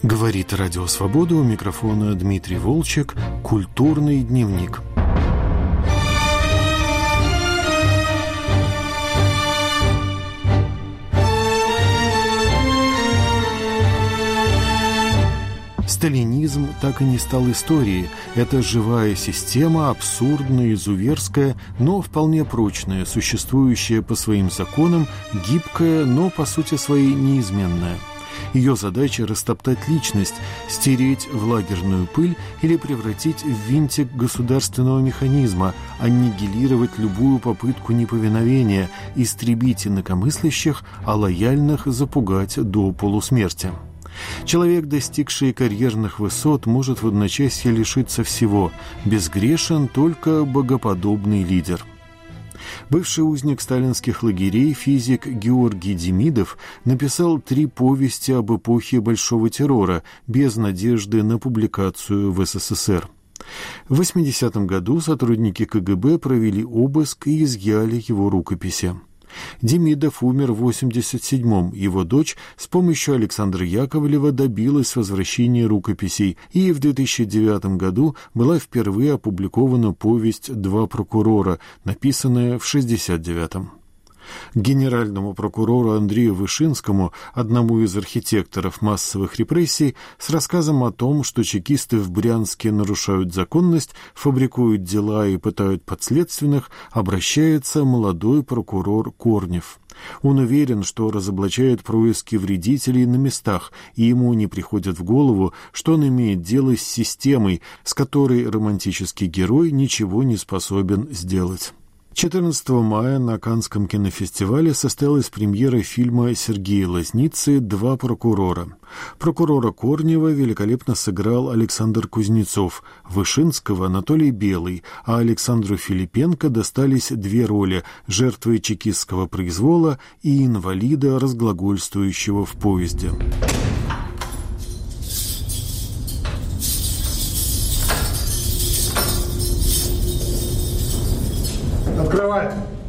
Говорит Радио Свобода, у микрофона Дмитрий Волчек. Культурный дневник. Сталинизм так и не стал историей. Это живая система, абсурдная, изуверская, но вполне прочная, существующая по своим законам, гибкая, но по сути своей неизменная. Ее задача – растоптать личность, стереть в лагерную пыль или превратить в винтик государственного механизма, аннигилировать любую попытку неповиновения, истребить инакомыслящих, а лояльных запугать до полусмерти. Человек, достигший карьерных высот, может в одночасье лишиться всего. Безгрешен только богоподобный лидер. Бывший узник сталинских лагерей, физик Георгий Демидов написал 3 повести об эпохе Большого террора, без надежды на публикацию в СССР. В 80-м году сотрудники КГБ провели обыск и изъяли его рукописи. Демидов умер в 87-м. Его дочь с помощью Александра Яковлева добилась возвращения рукописей, и в 2009 году была впервые опубликована повесть «Два прокурора», написанная в 69-м. Генеральному прокурору Андрею Вышинскому, одному из архитекторов массовых репрессий, с рассказом о том, что чекисты в Брянске нарушают законность, фабрикуют дела и пытают подследственных, обращается молодой прокурор Корнев. Он уверен, что разоблачает происки вредителей на местах, и ему не приходит в голову, что он имеет дело с системой, с которой романтический герой ничего не способен сделать. 14 мая на Каннском кинофестивале состоялась премьера фильма Сергея Лозницы «Два прокурора». Прокурора Корнева великолепно сыграл Александр Кузнецов, Вышинского — Анатолий Белый, а Александру Филипенко достались 2 роли — жертвы чекистского произвола и инвалида, разглагольствующего в поезде. Открывай!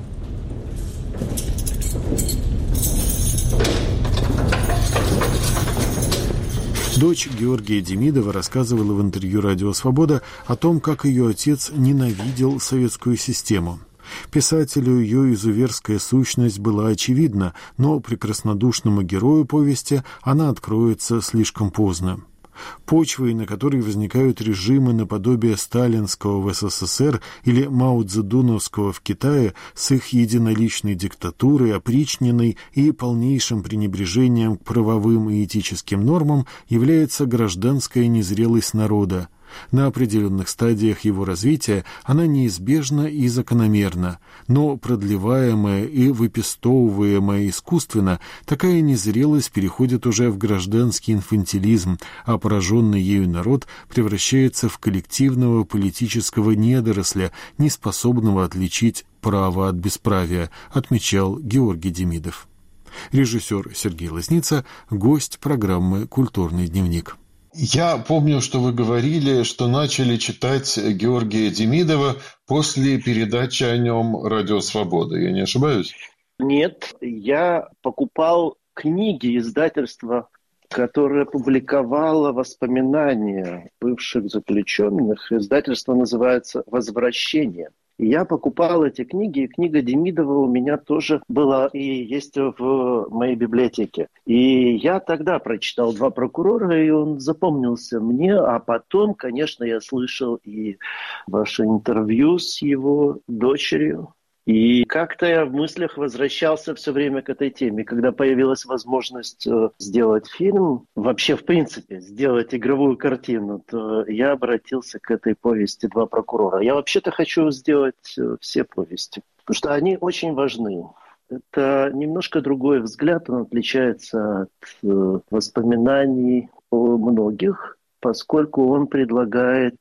Дочь Георгия Демидова рассказывала в интервью «Радио Свобода» о том, как ее отец ненавидел советскую систему. Писателю ее изуверская сущность была очевидна, но прекраснодушному герою повести она откроется слишком поздно. Почвой, на которой возникают режимы наподобие сталинского в СССР или мао-цзэдуновского в Китае, с их единоличной диктатурой, опричненной и полнейшим пренебрежением к правовым и этическим нормам, является гражданская незрелость народа. На определенных стадиях его развития она неизбежна и закономерна, но продлеваемая и выпестовываемая искусственно, такая незрелость переходит уже в гражданский инфантилизм, а пораженный ею народ превращается в коллективного политического недоросля, неспособного отличить право от бесправия, отмечал Георгий Демидов. Режиссер Сергей Лозница, гость программы «Культурный дневник». Я помню, что вы говорили, что начали читать Георгия Демидова после передачи о нем «Радио Свобода». Я не ошибаюсь? Нет, я покупал книги издательства, которое публиковало воспоминания бывших заключенных. Издательство называется «Возвращение». И я покупал эти книги, и книга Демидова у меня тоже была и есть в моей библиотеке. И я тогда прочитал «Два прокурора», и он запомнился мне, а потом, конечно, я слышал и ваше интервью с его дочерью. И как-то я в мыслях возвращался все время к этой теме. Когда появилась возможность сделать фильм, вообще, в принципе, сделать игровую картину, то я обратился к этой повести «Два прокурора». Я вообще-то хочу сделать все повести, потому что они очень важны. Это немножко другой взгляд, он отличается от воспоминаний о многих, поскольку он предлагает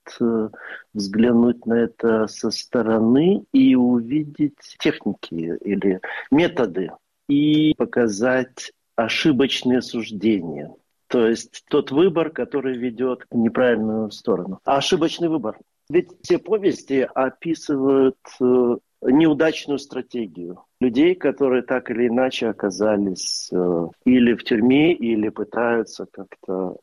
взглянуть на это со стороны и увидеть техники или методы и показать ошибочные суждения. То есть тот выбор, который ведет в неправильную сторону. А ошибочный выбор. Ведь все повести описывают неудачную стратегию. людей, которые так или иначе оказались или в тюрьме, или пытаются как-то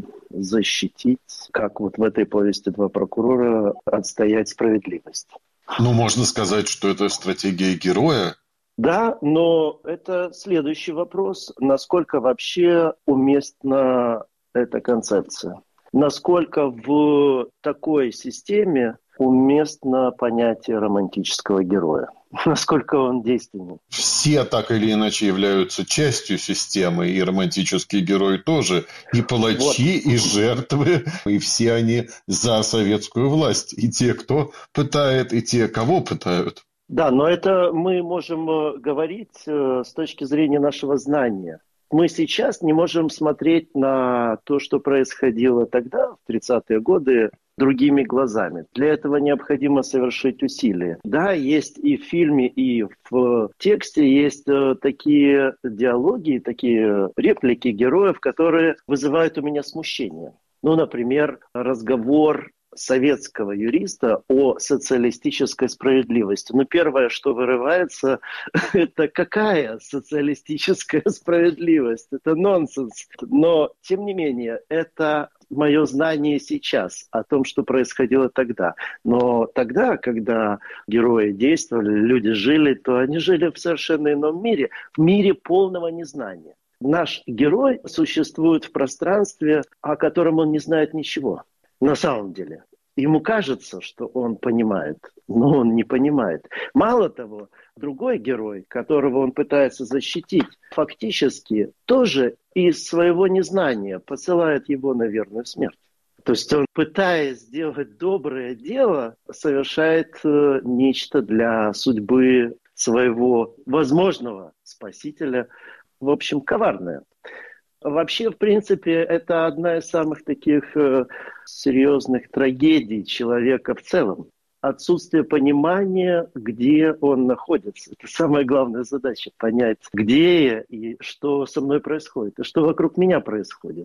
защитить, как вот в этой повести «Два прокурора», отстоять справедливость. Ну, можно сказать, что это стратегия героя. Да, но это следующий вопрос. Насколько вообще уместна эта концепция? Насколько в такой системе уместно понятие романтического героя? Насколько он действенен? Все так или иначе являются частью системы, и романтический герой тоже. И палачи, и жертвы, и все они за советскую власть. И те, кто пытает, и те, кого пытают. Да, но это мы можем говорить с точки зрения нашего знания. Мы сейчас не можем смотреть на то, что происходило тогда, в 30-е годы, другими глазами. Для этого необходимо совершить усилия. Да, есть и в фильме, и в тексте есть такие диалоги, такие реплики героев, которые вызывают у меня смущение. Ну, например, разговор советского юриста о социалистической справедливости. Но первое, что вырывается, это какая социалистическая справедливость? Это нонсенс. Но, тем не менее, это мое знание сейчас о том, что происходило тогда. Но тогда, когда герои действовали, люди жили, то они жили в совершенно ином мире, в мире полного незнания. Наш герой существует в пространстве, о котором он не знает ничего. На самом деле. Ему кажется, что он понимает, но он не понимает. Мало того, другой герой, которого он пытается защитить, фактически тоже из своего незнания посылает его на верную смерть. То есть он, пытаясь сделать доброе дело, совершает нечто для судьбы своего возможного спасителя, в общем, коварное. Вообще, в принципе, это одна из самых таких серьезных трагедий человека в целом. Отсутствие понимания, где он находится. Это самая главная задача – понять, где я и что со мной происходит, и что вокруг меня происходит.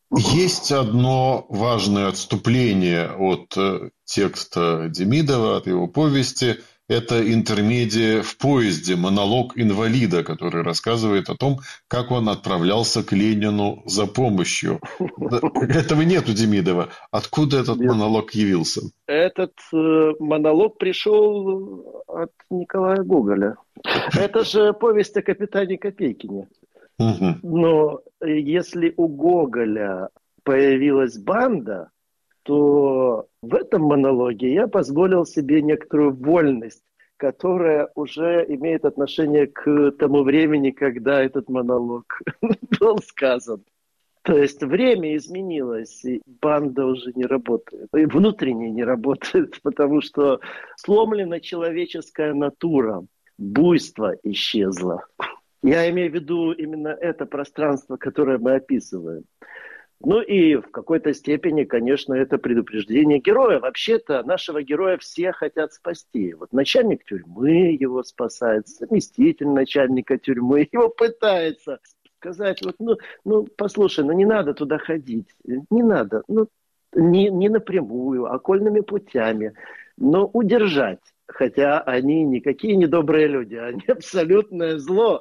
Есть одно важное отступление от текста Демидова, от его повести. Это интермедия в поезде, монолог инвалида, который рассказывает о том, как он отправлялся к Ленину за помощью. Этого нет у Демидова. Откуда этот монолог явился? Этот монолог пришел от Николая Гоголя. Это же повесть о капитане Копейкине. Но если у Гоголя появилась банда, то в этом монологе я позволил себе некоторую вольность, которая уже имеет отношение к тому времени, когда этот монолог был сказан. То есть время изменилось, и банда уже не работает, и внутренне не работает, потому что сломлена человеческая натура, буйство исчезло. Я имею в виду именно это пространство, которое мы описываем. Ну и в какой-то степени, конечно, это предупреждение героя. Вообще-то нашего героя все хотят спасти. Вот начальник тюрьмы его спасает, заместитель начальника тюрьмы его пытается сказать, вот, послушай, не надо туда ходить, не надо, не напрямую, окольными путями, но удержать. Хотя они никакие не добрые люди, они абсолютное зло.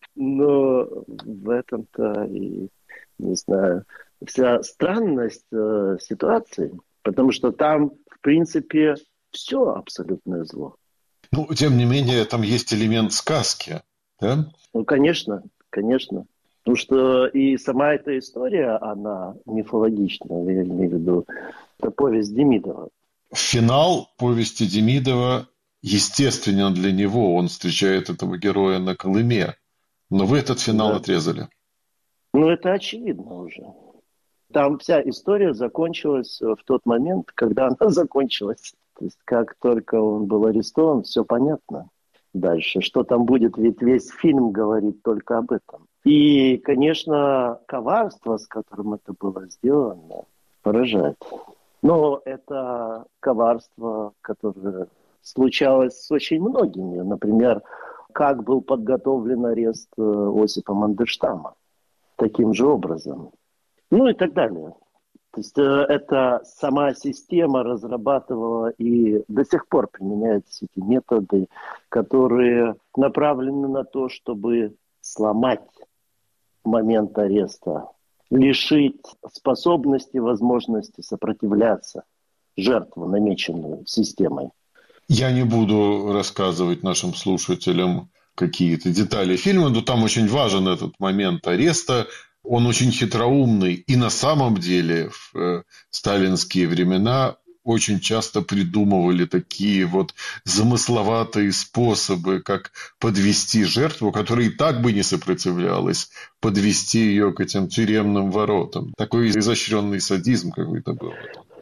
Но в этом-то и, не знаю, вся странность ситуации, потому что там, в принципе, все абсолютное зло. Ну, тем не менее, там есть элемент сказки, да? Ну, конечно. Потому что и сама эта история, она мифологична, я имею в виду, это повесть Демидова. Финал повести Демидова естественен для него, он встречает этого героя на Колыме, но вы этот финал отрезали. Ну, это очевидно уже. Там вся история закончилась в тот момент, когда она закончилась. То есть, как только он был арестован, все понятно дальше. Что там будет, ведь весь фильм говорит только об этом. И, конечно, коварство, с которым это было сделано, поражает. Но это коварство, которое случалось с очень многими. Например, как был подготовлен арест Осипа Мандельштама. Таким же образом. Ну и так далее. То есть эта сама система разрабатывала и до сих пор применяются эти методы, которые направлены на то, чтобы сломать момент ареста, лишить способности, возможности сопротивляться жертву, намеченную системой. Я не буду рассказывать нашим слушателям какие-то детали фильма, но там очень важен этот момент ареста. Он очень хитроумный. И на самом деле в сталинские времена очень часто придумывали такие вот замысловатые способы, как подвести жертву, которая и так бы не сопротивлялась, подвести ее к этим тюремным воротам. Такой изощренный садизм какой-то был.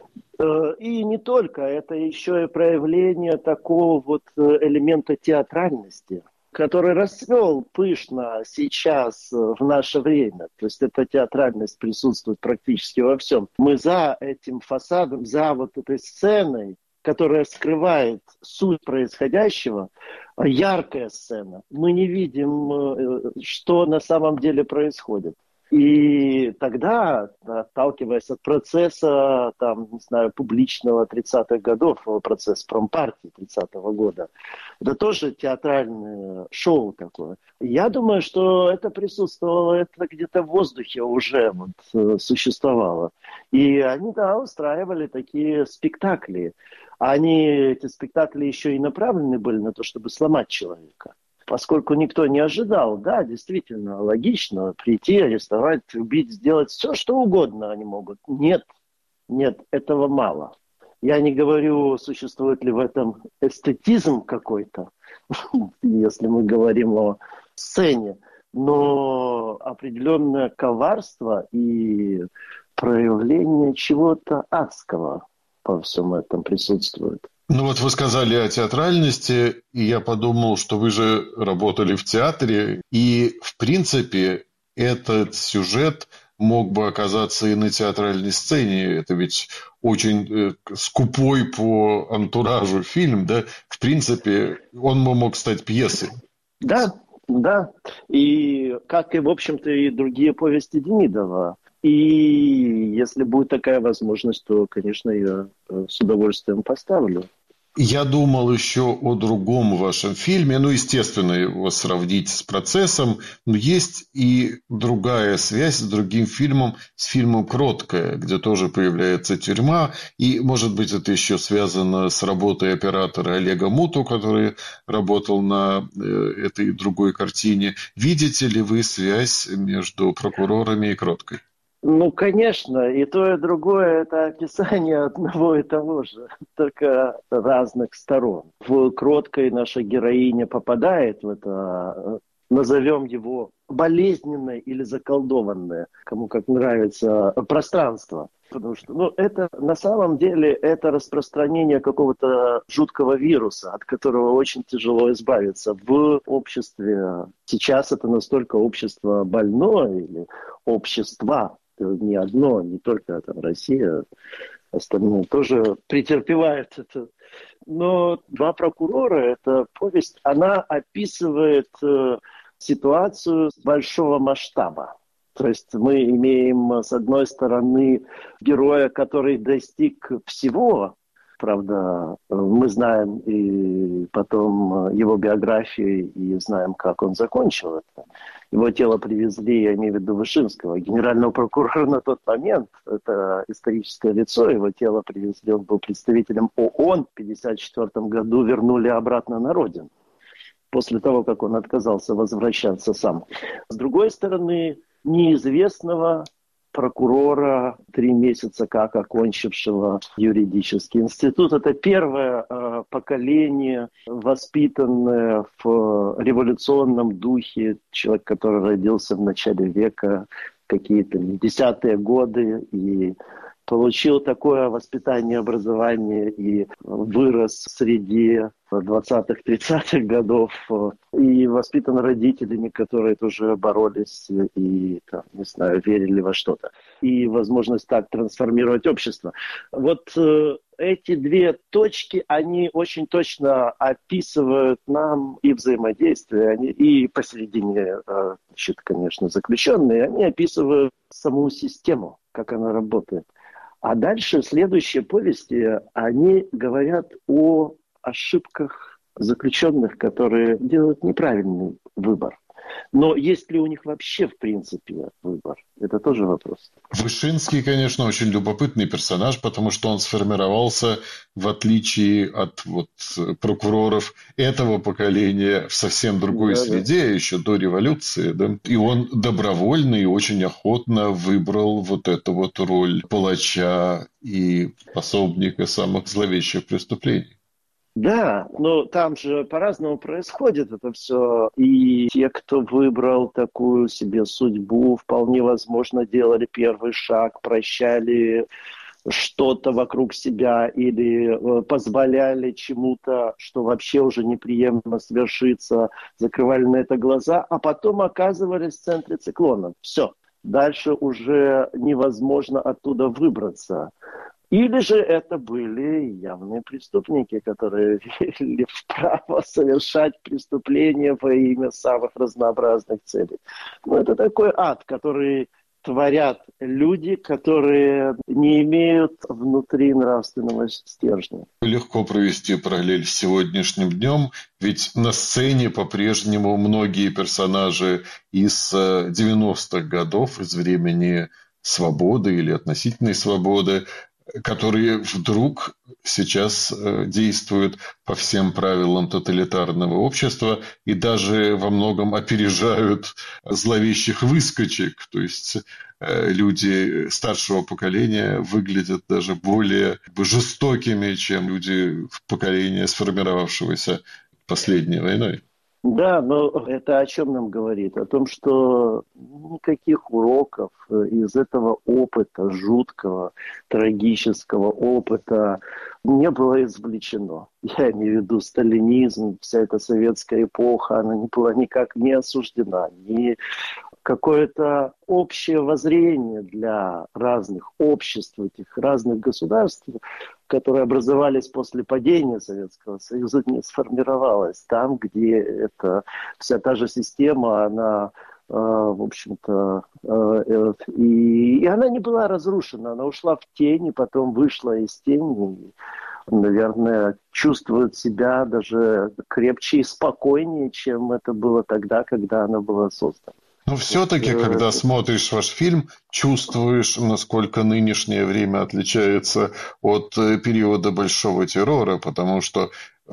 И не только, это еще и проявление такого вот элемента театральности, который расцвел пышно сейчас в наше время. То есть эта театральность присутствует практически во всем. Мы за этим фасадом, за вот этой сценой, которая скрывает суть происходящего, яркая сцена. Мы не видим, что на самом деле происходит. И тогда, отталкиваясь от процесса, там, не знаю, публичного 30-х годов, процесс промпартии 30-го года, это тоже театральное шоу такое. Я думаю, что это присутствовало, это где-то в воздухе уже вот, существовало. И они, да, устраивали такие спектакли. Эти спектакли еще и направлены были на то, чтобы сломать человека. Поскольку никто не ожидал, да, действительно, логично прийти, арестовать, убить, сделать все, что угодно они могут. Нет, этого мало. Я не говорю, существует ли в этом эстетизм какой-то, если мы говорим о сцене, но определенное коварство и проявление чего-то адского во всем этом присутствует. Ну вот вы сказали о театральности, и я подумал, что вы же работали в театре, и в принципе этот сюжет мог бы оказаться и на театральной сцене. Это ведь очень скупой по антуражу фильм, да? В принципе, он бы мог стать пьесой. Да. И как и, в общем-то, и другие повести Демидова. И если будет такая возможность, то, конечно, я с удовольствием поставлю. Я думал еще о другом вашем фильме. Ну, естественно, его сравнить с «Процессом». Но есть и другая связь с другим фильмом, с фильмом «Кроткая», где тоже появляется тюрьма. И, может быть, это еще связано с работой оператора Олега Муту, который работал на этой другой картине. Видите ли вы связь между «Прокурорами» и «Кроткой»? Ну, конечно, и то, и другое – это описание одного и того же, только разных сторон. В «Кроткой» наша героиня попадает в это, назовем его, болезненное или заколдованное, кому как нравится, пространство. Потому что это на самом деле это распространение какого-то жуткого вируса, от которого очень тяжело избавиться в обществе. Сейчас это настолько общество больное или общества, не одно, не только там Россия, остальные тоже претерпевают это. Но «Два прокурора» — это повесть, она описывает ситуацию большого масштаба. То есть мы имеем, с одной стороны, героя, который достиг всего. Правда, мы знаем и потом его биографию, и знаем, как он закончил это. Его тело привезли, я имею в виду Вышинского, генерального прокурора на тот момент. Это историческое лицо, его тело привезли, он был представителем ООН. В 1954 году вернули обратно на родину, после того, как он отказался возвращаться сам. С другой стороны, неизвестного прокурора, 3 месяца как окончившего юридический институт. Это первое поколение, воспитанное в революционном духе, человек, который родился в начале века, какие-то 10-е годы, и получил такое воспитание, образование и вырос среди 20-х, 30-х годов и воспитан родителями, которые тоже боролись и, там, не знаю, верили во что-то. И возможность так трансформировать общество. Вот эти две точки, они очень точно описывают нам и взаимодействие, и посередине, конечно, заключенные, они описывают саму систему, как она работает. А дальше следующие повести, они говорят о ошибках заключенных, которые делают неправильный выбор. Но есть ли у них вообще, в принципе, выбор? Это тоже вопрос. Вышинский, конечно, очень любопытный персонаж, потому что он сформировался, в отличие от прокуроров этого поколения, в совсем другой среде, еще до революции. Да? И он добровольно и очень охотно выбрал эту роль палача и пособника самых зловещих преступлений. Да, но там же по-разному происходит это все. И те, кто выбрал такую себе судьбу, вполне возможно, делали первый шаг, прощали что-то вокруг себя или позволяли чему-то, что вообще уже неприемлемо свершиться, закрывали на это глаза, а потом оказывались в центре циклона. Все. Дальше уже невозможно оттуда выбраться. Или же это были явные преступники, которые верили в право совершать преступления во имя самых разнообразных целей. Это такой ад, который творят люди, которые не имеют внутри нравственного стержня. Легко провести параллель с сегодняшним днем, ведь на сцене по-прежнему многие персонажи из 90-х годов, из времени свободы или относительной свободы, которые вдруг сейчас действуют по всем правилам тоталитарного общества и даже во многом опережают зловещих выскочек. То есть люди старшего поколения выглядят даже более жестокими, чем люди поколения, сформировавшегося последней войной. Да, но это о чем нам говорит? О том, что никаких уроков из этого опыта, жуткого, трагического опыта не было извлечено. Я имею в виду сталинизм, вся эта советская эпоха, она не была никак не осуждена, ни какое-то общее воззрение для разных обществ, этих разных государств, которые образовались после падения Советского Союза, не сформировалось. Там, где вся та же система, она, в общем-то, и она не была разрушена, она ушла в тень, и потом вышла из тени, и, наверное, чувствует себя даже крепче и спокойнее, чем это было тогда, когда она была создана. Но все-таки, когда смотришь ваш фильм, чувствуешь, насколько нынешнее время отличается от периода Большого террора, потому что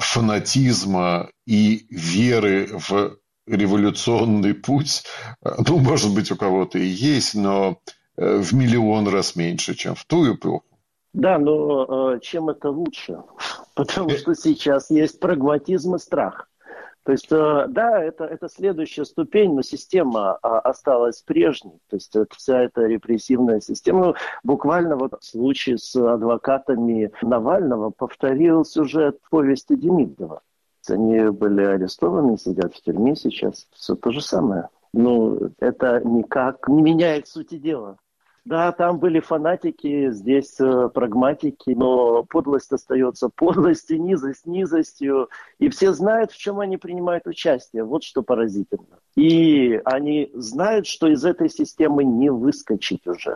фанатизма и веры в революционный путь, может быть, у кого-то и есть, но в миллион раз меньше, чем в ту эпоху. Да, но чем это лучше? Потому что сейчас есть прагматизм и страх. То есть, да, это следующая ступень, но система осталась прежней. То есть, вся эта репрессивная система, буквально в случае с адвокатами Навального повторил сюжет повести Демидова. Они были арестованы, сидят в тюрьме сейчас. Все то же самое. Это никак не меняет сути дела. Да, там были фанатики, здесь прагматики, но подлость остается подлостью, низость низостью. И все знают, в чем они принимают участие. Вот что поразительно. И они знают, что из этой системы не выскочить уже.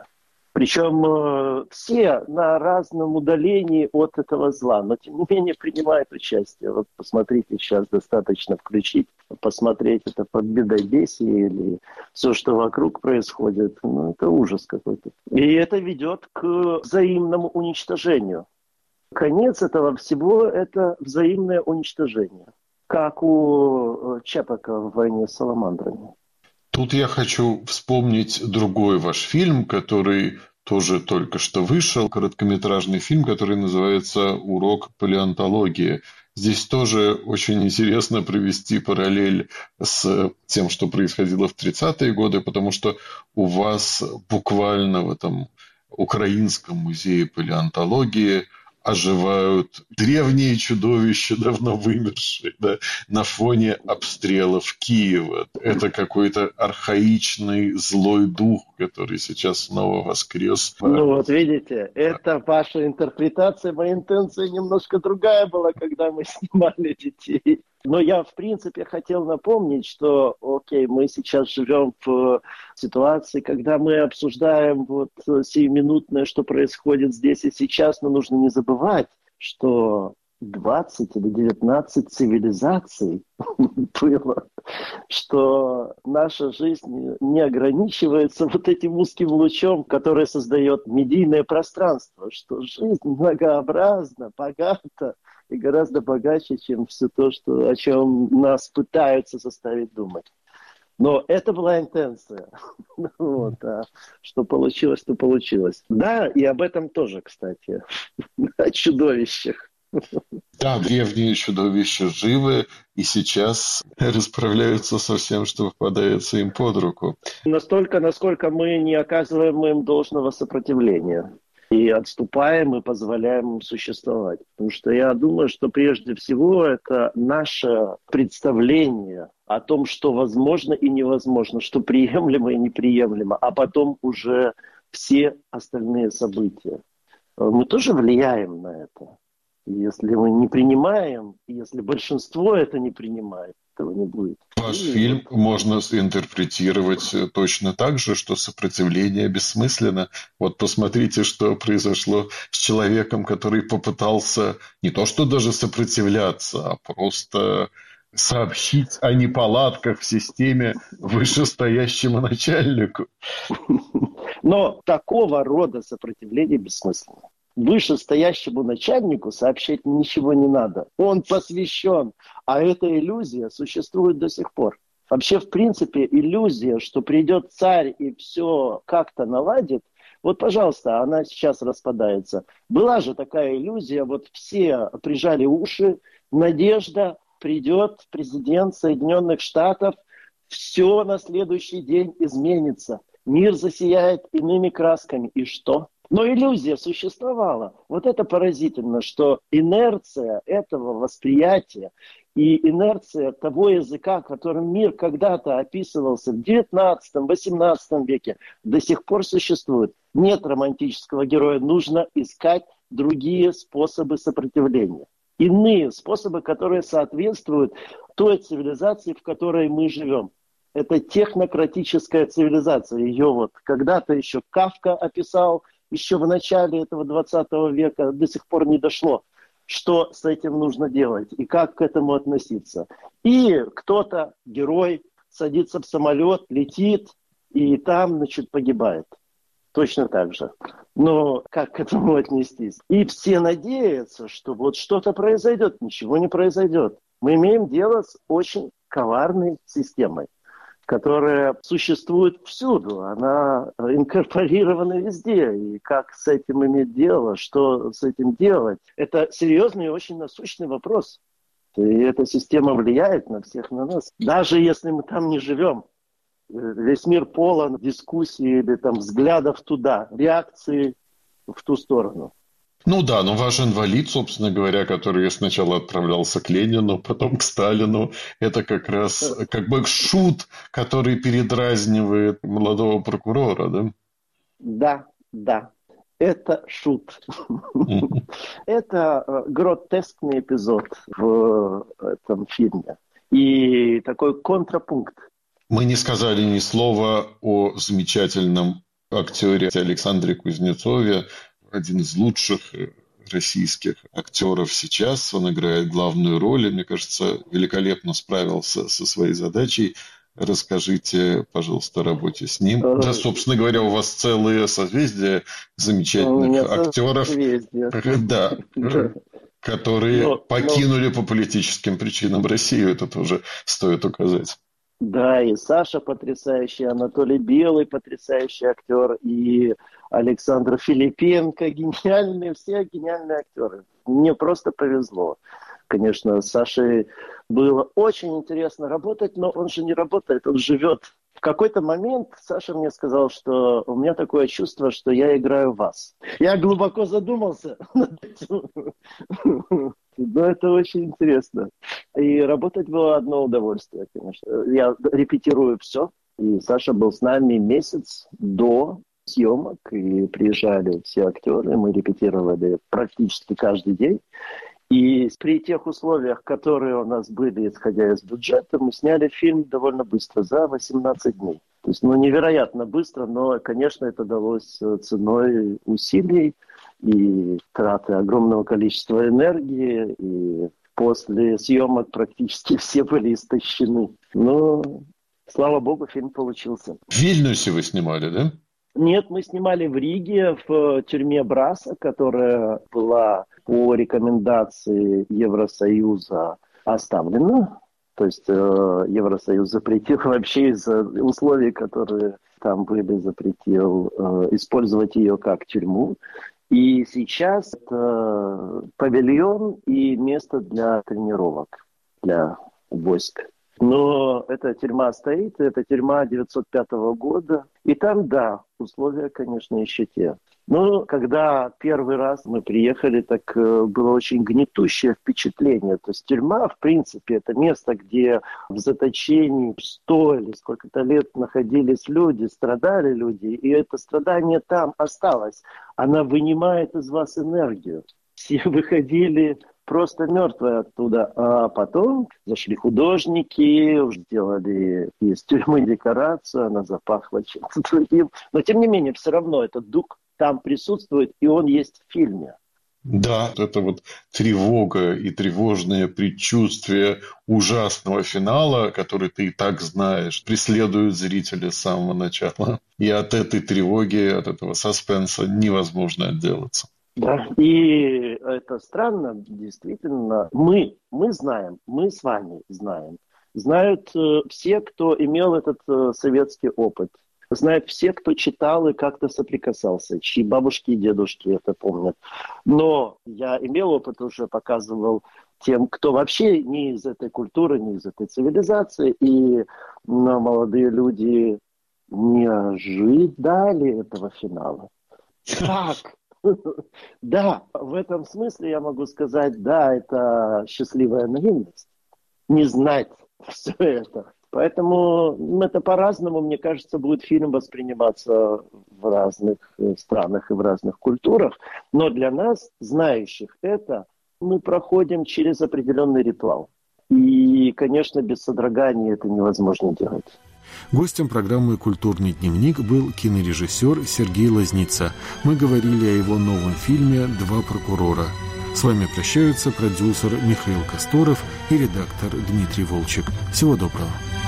Причем все на разном удалении от этого зла, но тем не менее принимают участие. Вот посмотрите, сейчас достаточно включить, посмотреть это победобесие или все, что вокруг происходит. Это ужас какой-то. И это ведет к взаимному уничтожению. Конец этого всего – это взаимное уничтожение, как у Чапака в «Войне с саламандрами». Тут я хочу вспомнить другой ваш фильм, который тоже только что вышел, короткометражный фильм, который называется «Урок палеонтологии». Здесь тоже очень интересно провести параллель с тем, что происходило в 30-е годы, потому что у вас буквально в этом Украинском музее палеонтологии оживают древние чудовища, давно вымершие, да, на фоне обстрелов Киева. Это какой-то архаичный злой дух, который сейчас снова воскрес. Вот видите, это ваша интерпретация, моя интенция немножко другая была, когда мы снимали детей. Но я, в принципе, хотел напомнить, что, окей, мы сейчас живем в ситуации, когда мы обсуждаем вот сиюминутное, что происходит здесь и сейчас, но нужно не забывать, что 20 или 19 цивилизаций было, что наша жизнь не ограничивается вот этим узким лучом, который создает медийное пространство, что жизнь многообразна, богата и гораздо богаче, чем все то, о чем нас пытаются заставить думать. Но это была интенция. Вот, а что получилось, то получилось. Да, и об этом тоже, кстати, о чудовищах. Да, древние чудовища живы и сейчас расправляются со всем, что попадается им под руку. Настолько, насколько мы не оказываем им должного сопротивления. И отступаем, и позволяем им существовать. Потому что я думаю, что прежде всего это наше представление о том, что возможно и невозможно, что приемлемо и неприемлемо, а потом уже все остальные события. Мы тоже влияем на это. Если мы не принимаем, если большинство это не принимает, этого не будет. Ваш фильм можно интерпретировать точно так же, что сопротивление бессмысленно. Вот посмотрите, что произошло с человеком, который попытался не то что даже сопротивляться, а просто сообщить о неполадках в системе вышестоящему начальнику. Но такого рода сопротивление бессмысленно. Вышестоящему начальнику сообщать ничего не надо. Он посвящен. А эта иллюзия существует до сих пор. Вообще, в принципе, иллюзия, что придет царь и все как-то наладит, вот, пожалуйста, она сейчас распадается. Была же такая иллюзия, вот все прижали уши, надежда, придет президент Соединенных Штатов, все на следующий день изменится. Мир засияет иными красками. И что? Но иллюзия существовала. Вот это поразительно, что инерция этого восприятия и инерция того языка, которым мир когда-то описывался в XIX-XVIII веке, до сих пор существует. Нет романтического героя, нужно искать другие способы сопротивления. Иные способы, которые соответствуют той цивилизации, в которой мы живем. Это технократическая цивилизация. Ее вот когда-то еще Кафка описал, еще в начале этого 20 века, до сих пор не дошло, что с этим нужно делать и как к этому относиться. И кто-то, герой, садится в самолет, летит и там, значит, погибает. Точно так же. Но как к этому отнестись? И все надеются, что вот что-то произойдет. Ничего не произойдет. Мы имеем дело с очень коварной системой, которая существует всюду, она инкорпорирована везде. И как с этим иметь дело, что с этим делать, это серьезный и очень насущный вопрос. И эта система влияет на всех, на нас. Даже если мы там не живем. Весь мир полон дискуссий или там взглядов туда, реакции в ту сторону. Ну да, но ваш инвалид, собственно говоря, который сначала отправлялся к Ленину, потом к Сталину, это как раз как бы шут, который передразнивает молодого прокурора, да? Да. Это шут. Это гротескный эпизод в этом фильме. И такой контрапункт. Мы не сказали ни слова о замечательном актере Александре Кузнецове, один из лучших российских актеров сейчас. Он играет главную роль и, мне кажется, великолепно справился со своей задачей. Расскажите, пожалуйста, о работе с ним. Да, собственно говоря, у вас целое созвездие замечательных актеров, да, которые покинули по политическим причинам Россию. Это тоже стоит указать. Да, и Саша потрясающий, Анатолий Белый потрясающий актер, и Александр Филипенко гениальные, все гениальные актеры. Мне просто повезло. Конечно, с Сашей было очень интересно работать, но он же не работает, он живет. В какой-то момент Саша мне сказал, что у меня такое чувство, что я играю вас. Я глубоко задумался над этим. Но это очень интересно. И работать было одно удовольствие, конечно. Я репетирую все. И Саша был с нами месяц до съемок. И приезжали все актеры. Мы репетировали практически каждый день. И при тех условиях, которые у нас были, исходя из бюджета, мы сняли фильм довольно быстро, за 18 дней. То есть, невероятно быстро, но, конечно, это далось ценой усилий и траты огромного количества энергии, и после съемок практически все были истощены. Но, слава богу, фильм получился. В Вильнюсе вы снимали, да? Нет, мы снимали в Риге, в тюрьме Браса, которая была по рекомендации Евросоюза оставлена. То есть Евросоюз запретил вообще из-за условий, которые там были, запретил использовать ее как тюрьму. И сейчас это павильон и место для тренировок, для войск. Но эта тюрьма стоит, это тюрьма 1905 года. И там, да, условия, конечно, еще те. Но когда первый раз мы приехали, так было очень гнетущее впечатление. То есть тюрьма, в принципе, это место, где в заточении 100 или сколько-то лет находились люди, страдали люди. И это страдание там осталось. Она вынимает из вас энергию. Все выходили просто мертвые оттуда. А потом зашли художники, уже делали из тюрьмы декорацию, она запахла чем-то другим. Но тем не менее, все равно этот дух там присутствует, и он есть в фильме. Да, это вот тревога и тревожное предчувствие ужасного финала, который ты и так знаешь, преследуют зрителя с самого начала. И от этой тревоги, от этого саспенса невозможно отделаться. Да, и это странно, действительно. Мы знаем, мы с вами знаем. Знают все, кто имел этот советский опыт. Знают все, кто читал и как-то соприкасался, чьи бабушки и дедушки это помнят. Но я имел опыт, уже показывал тем, кто вообще не из этой культуры, не из этой цивилизации. И молодые люди не ожидали этого финала. Как? Да, в этом смысле я могу сказать, да, это счастливая наивность. Не знать все это. Поэтому это по-разному, мне кажется, будет фильм восприниматься в разных странах и в разных культурах. Но для нас, знающих это, мы проходим через определенный ритуал. И, конечно, без содрогания это невозможно делать. Гостем программы «Культурный дневник» был кинорежиссер Сергей Лазница. Мы говорили о его новом фильме «Два прокурора». С вами прощаются продюсер Михаил Косторов и редактор Дмитрий Волчек. Всего доброго.